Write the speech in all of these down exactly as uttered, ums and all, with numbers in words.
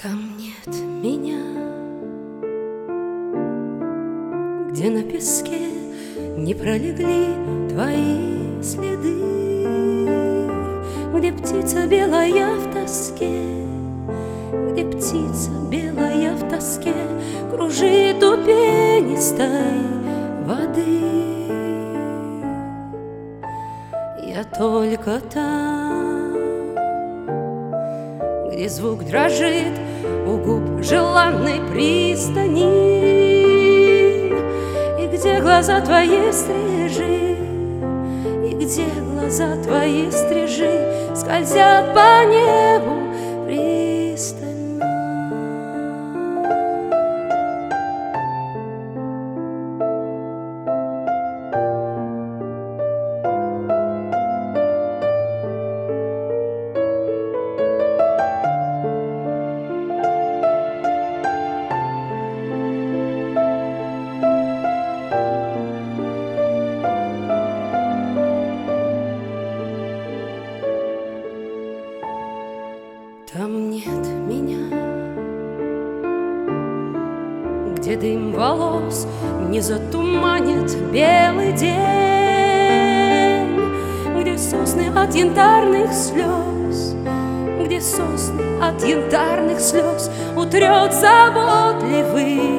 Там нет меня, где на песке не пролегли твои следы, где птица белая в тоске, где птица белая в тоске кружит у пенистой воды. Я только там, где звук дрожит у губ желанной пристани, и где глаза твои стрижи, и где глаза твои стрижи скользят по небу пристально. Там нет меня, где дым волос не затуманит белый день, где сосны от янтарных слез, где сосны от янтарных слез утрет заботливый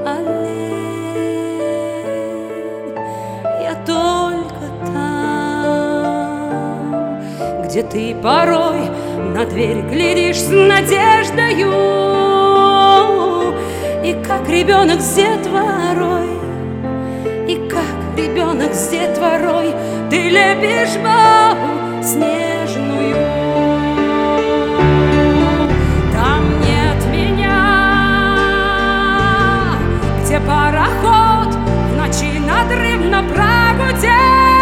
олень. Я только там, где ты порой на дверь глядишь с надеждою, и как ребенок с детворой, и как ребенок с детворой ты лепишь бабу снежную. Там нет меня, где пароход в ночи надрывно прогудел,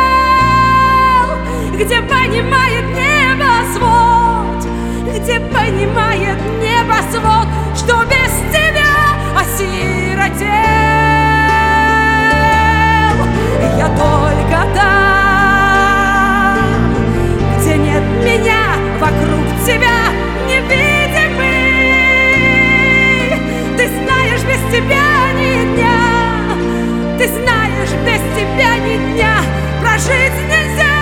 где понимает небосвод, где понимает небосвод, что без тебя осиротел. Я только там, где нет меня, вокруг тебя невидимый. Ты знаешь, без тебя ни дня, ты знаешь, без тебя ни дня прожить нельзя.